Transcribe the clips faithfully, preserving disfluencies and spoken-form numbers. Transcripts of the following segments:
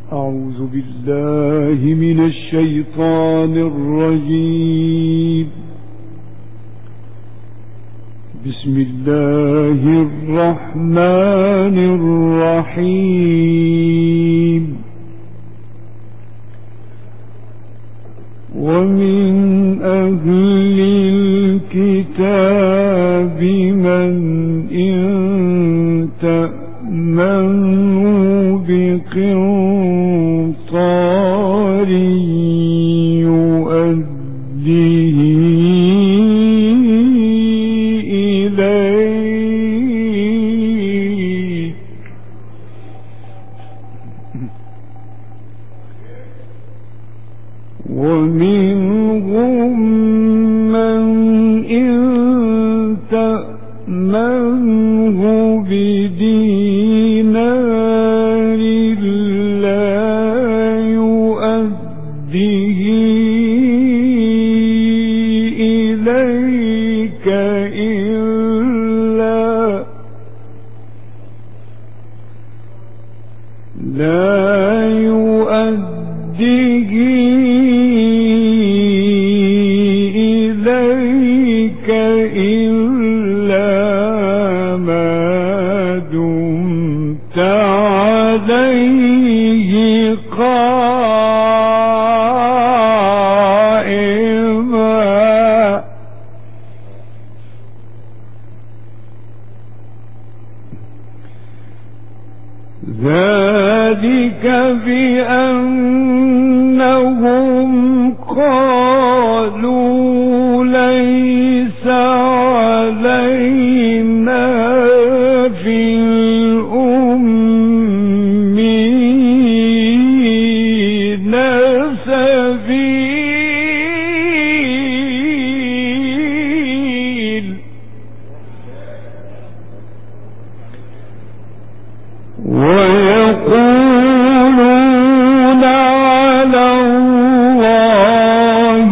أعوذ بالله من الشيطان الرجيم. بسم الله الرحمن الرحيم. ومن أهل الكتاب من إن تأمنوا بقنطار يؤديه إليه ومنهم من إن تأمنه بدينار لا يؤديه إليك إلا لا يؤديه إليك إلا ما دمت عليه قائما ذلك بأنهم قالوا ليس علينا في الأميين سبيل ويقولون على الله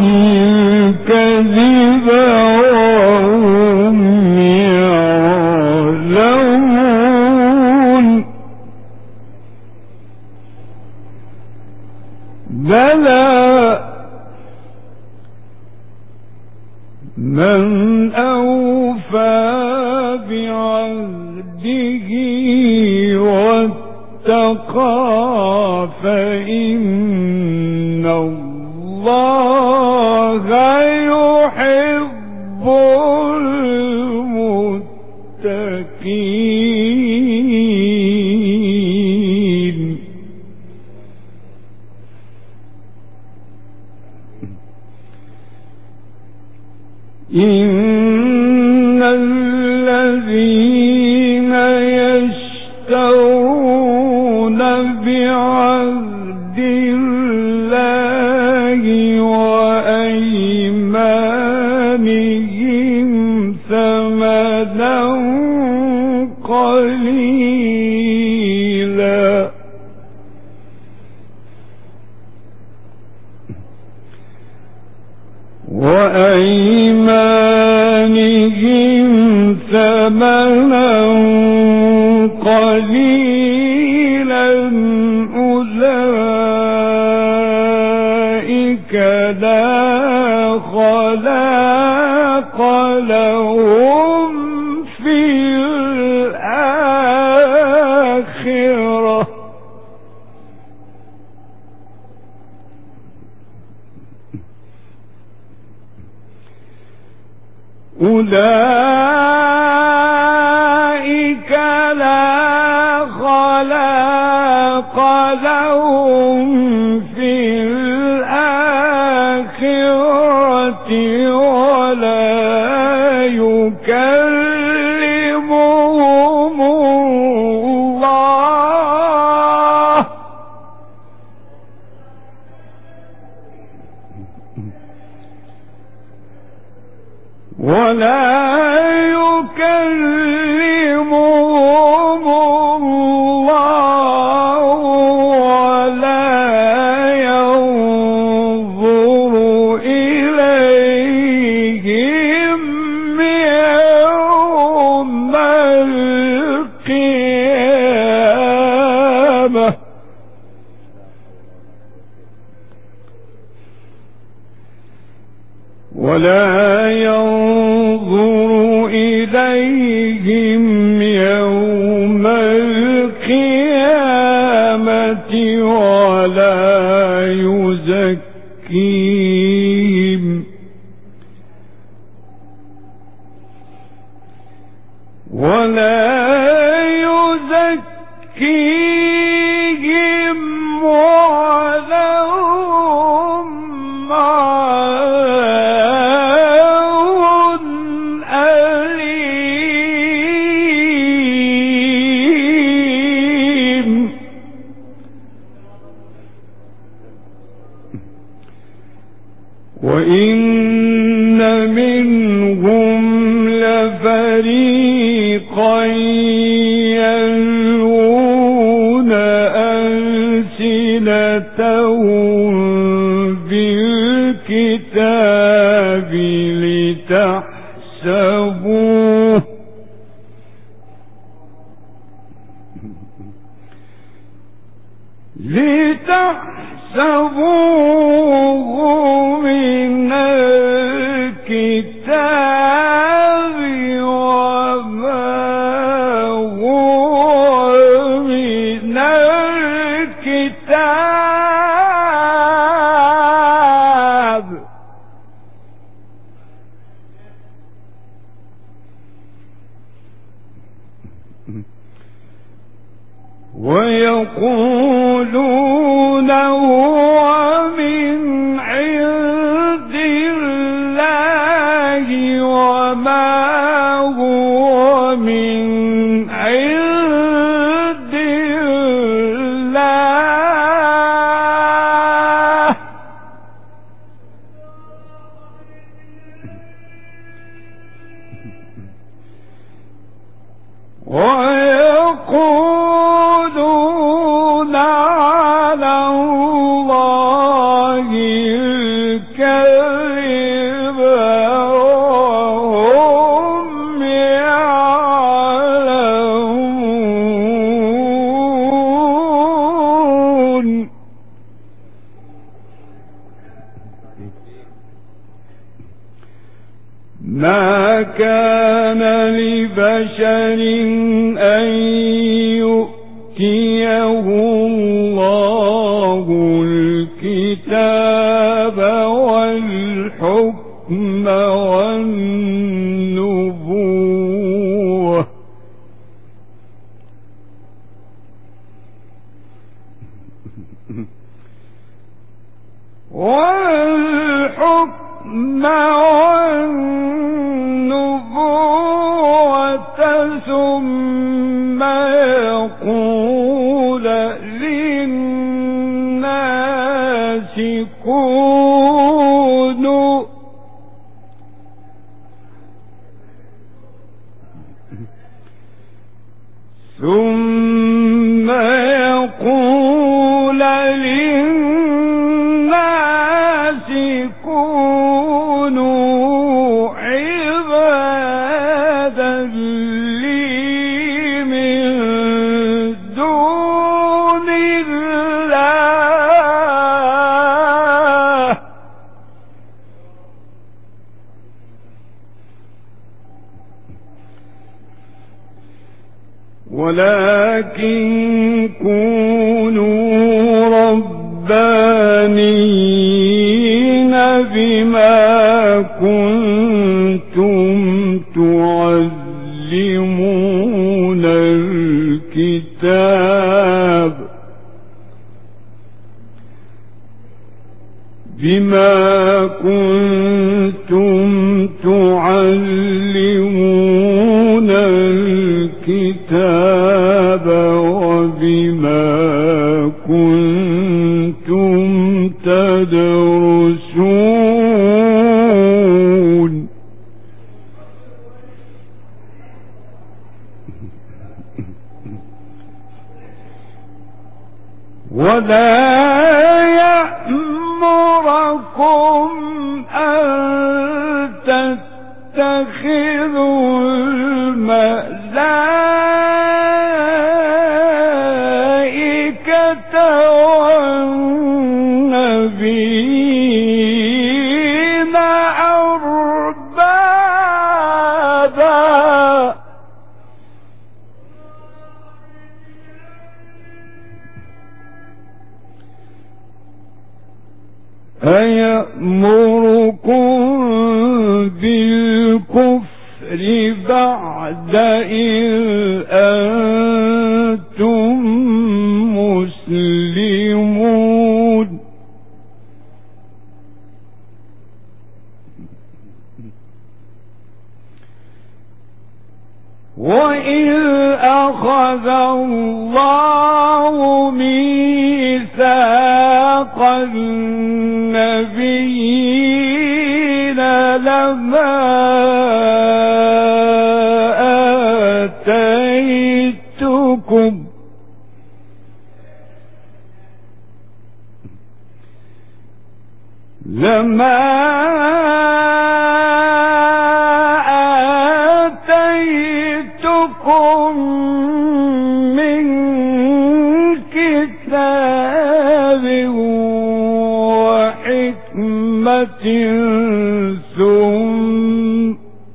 الكذب وهم يعلمون بلى من أوفى بعهده واتقى فإن الله يحب المتقين. إن الذين يشترون بعهد الله وأيمانهم ثمنا قليلا وأيمانهم ثمنا قليلا أولئك لا خلاق لهم في الآخرة أولئك لا خلاق لهم في الآخرة ولا يكلمهم الله ولا يكلمهم الله ولا ينظر إليهم يوم القيامة ولا ينظر إليهم يوم القيامة ولا يزكيهم ولا يزكيهم ولهم عذاب أليم. وإن منهم لفريقا يلوون ألسنتهم بالكتاب لتحسبوه لتحسبوه من الكتاب وما هو من الكتاب ويقولون هو من عند الله وما هو من عند الله ويقولون على الله الكذب وهم يعلمون. ما كان لبشر أن يؤتيه الله الكتاب والحكم والنبوة والحكم والنبوة ثم يقول للناس كونوا ثم يقول للناس كونوا عبادا لي من دون الله ولكن كونوا ربانيين بما كنتم تعلمون الكتاب بما كنتم تعلمون الكتاب وبما كنتم تدرسون ولا يأمركم أن تتخذوا الملائكة والنبيين أربابا أيأمركم بالكفر بعد إذ أنتم مسلمون وإذ أخذ الله ميثاق النبيين لما آتيتكم لما آتيتكم من كتاب وحكمة ثم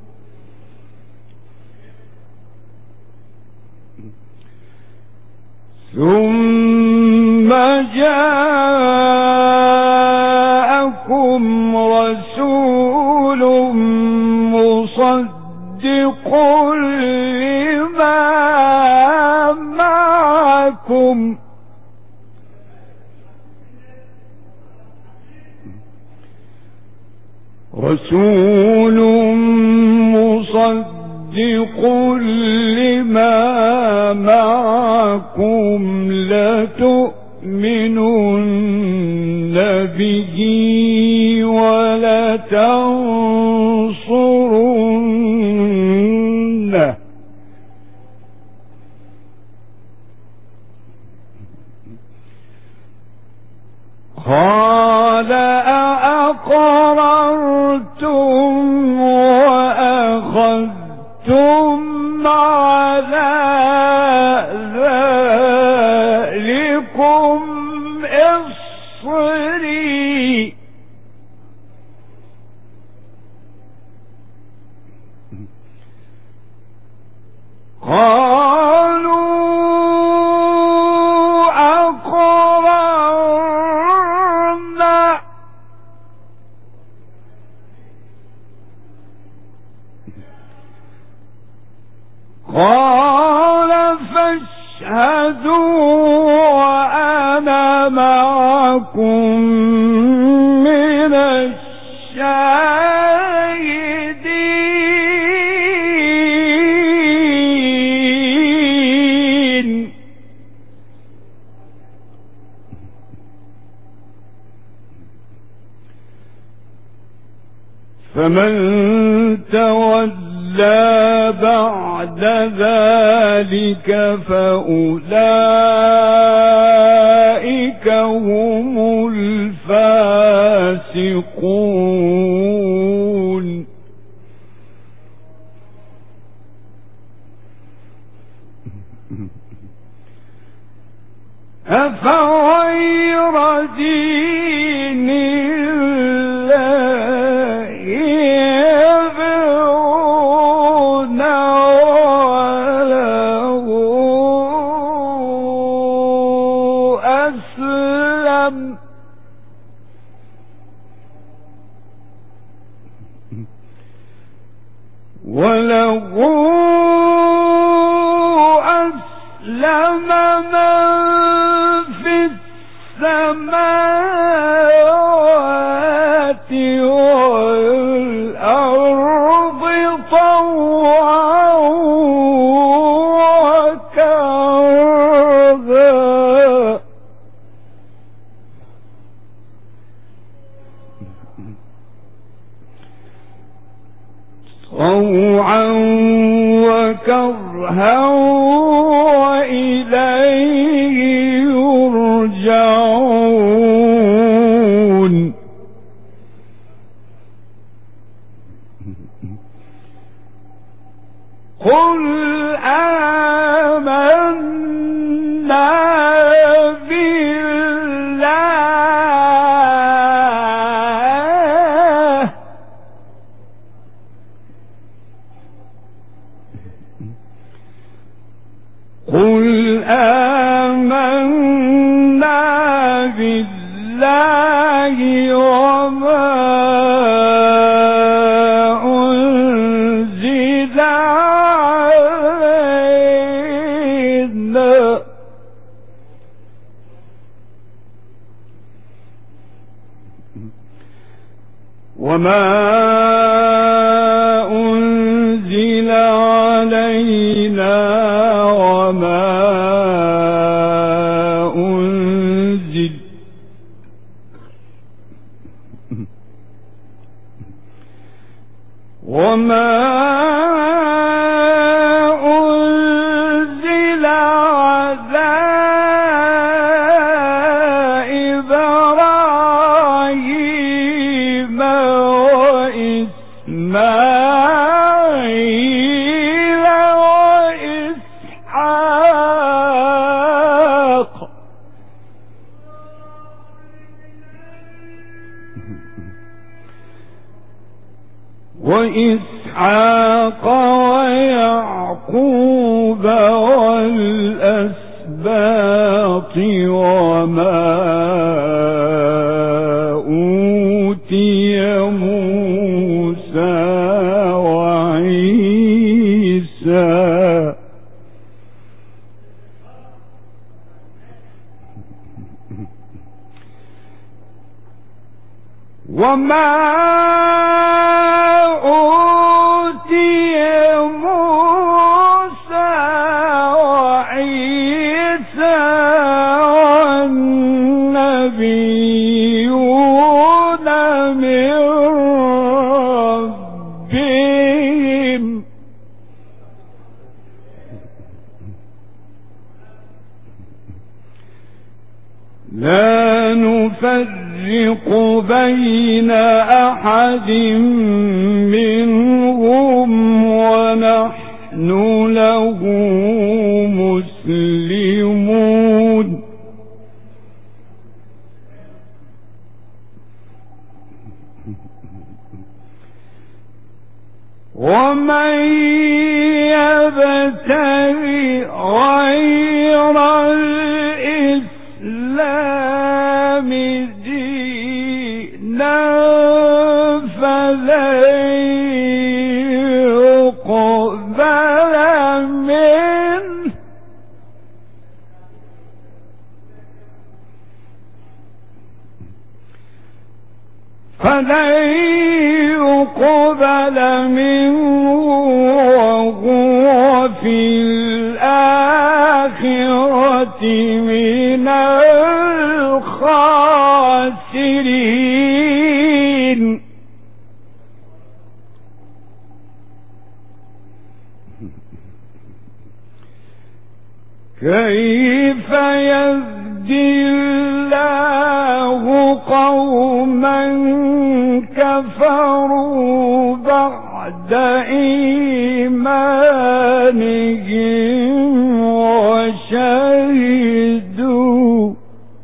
ثم جاءكم رسول مصدق لما معكم رسول مصدق لما معكم لتؤمنن به ولتنصرنه قال أأقررتم وأخذتم على ذلكم إصري قالوا أقررنا قال فاشهدوا وأنا معكم من الشاهدين فمن تولى بعد ذلك فأولئك هم الفاسقون أفغير دين الله يبغون وله أسلم وله أسلم من في السماوات والأرض طوعا وكرها طوعا وكرها وإليه يرجعون قل آمنا بالله وما أنزل علينا وما أنزل وما أنزل على إبراهيم وإسماعيل وإسحاق وإسحاق ويعقوب والأسباط وما أوتي موسى وعيسى وما أوتي موسى وعيسى والنبيون من ربهم لا نفرق بين أحد منهم ونحن له مسلمون ومن يبتغي غير الإسلام دينا فلن يقبل منه فلن يقبل منه وهو في الآخرة من الخاسرين كيف يهدي الله قوما كفروا بعد إيمانهم وشهدوا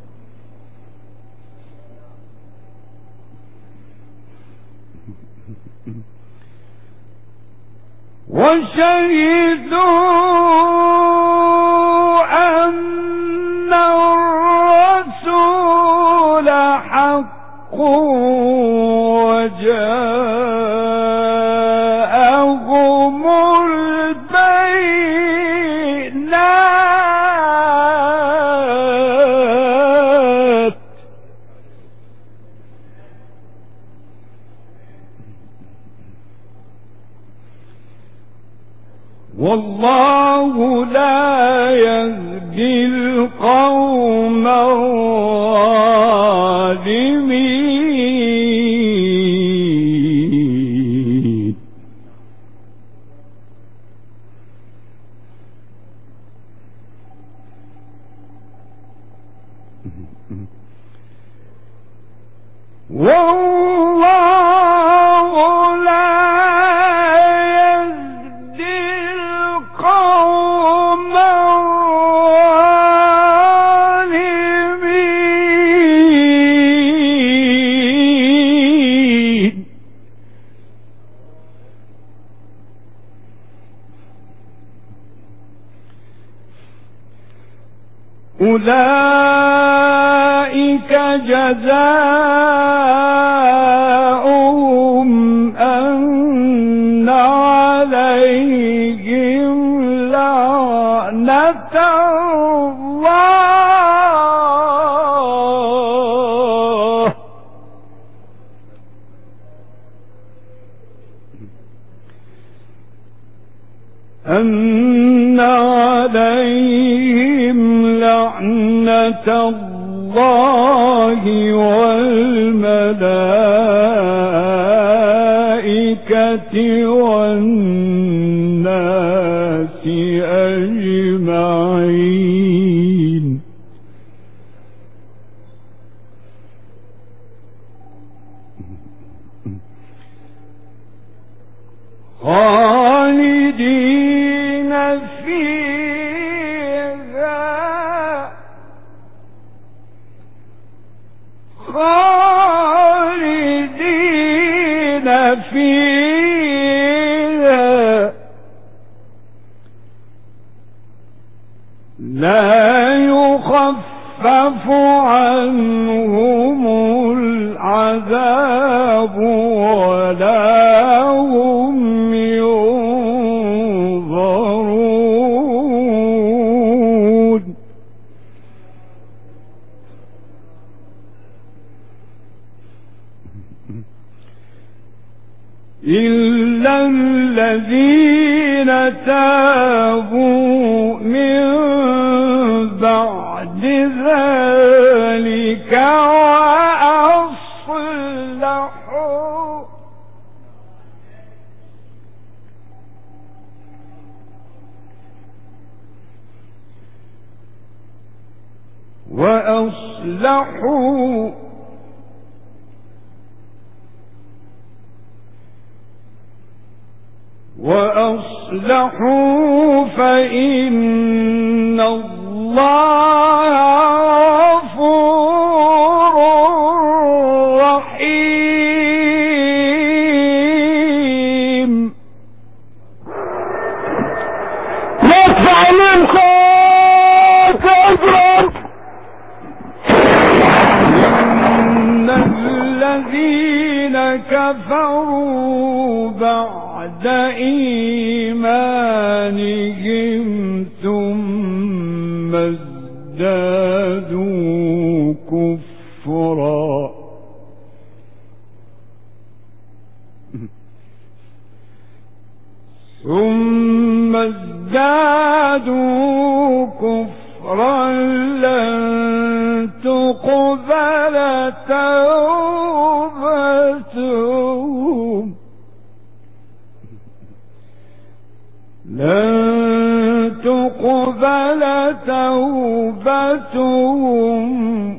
وشهدوا أن الرسول حق وجاءهم البينات والله لا يهدي القوم الظالمين والله لا يهدي القوم الظالمين أولئك جزاؤهم أن عليهم لعنة الله الله والملائكة والناس أجمعين خالدين فيها خالدين فيها لا يخفف عنهم العذاب ولا هم ينظرون إلا الذين تابوا من بعد ذلك وأصلحوا وأصلحوا وأصلحوا فإن الله غفور رحيم. يدفع منكم تجرب إن الذين كفروا بعد إيمانهم ثم ازدادوا كفرا ثم ازدادوا كفرا لن تقبل توبتهم لن تقبل توبتهم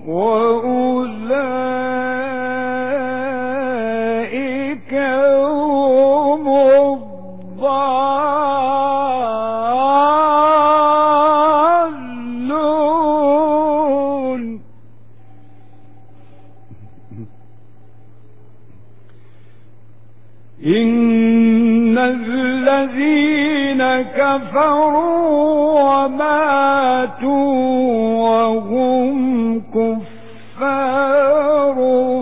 وأولئك هم الضالون. إن الذين كفروا وماتوا وهم كفار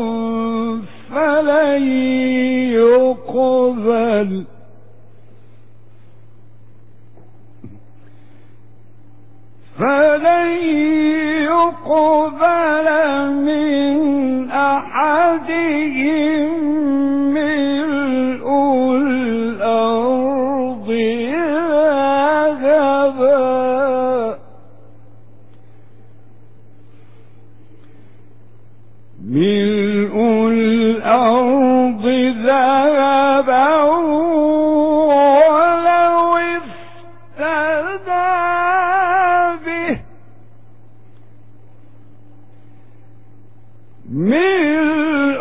فلن يقبل فلن يقبل من أحدهم ملء الأرض ذهبا ملء الأرض ذهبا ولو افتدى به ملء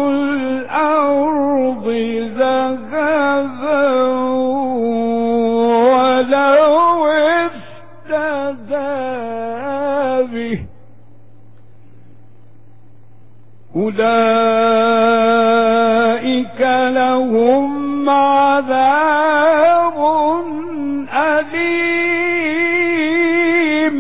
الأرض ذهبا ولو افتدى به أولئك لهم عذاب أليم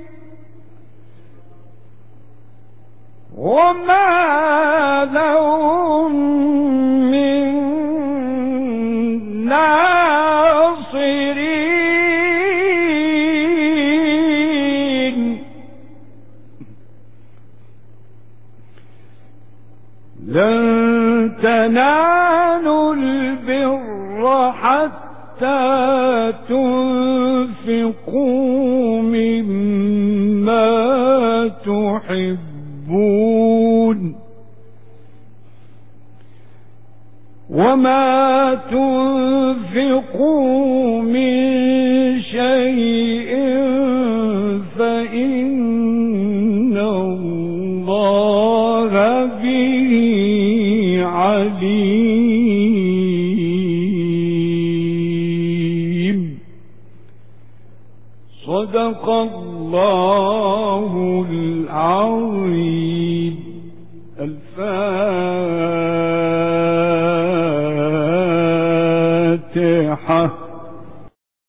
وما لهم من ناصرين. لن تنالوا البر حتى تنفقوا مما تحبون تحبون وما تنفقوا من شيء فإن الله به عليم. صدق الله العظيم. الفاتحة.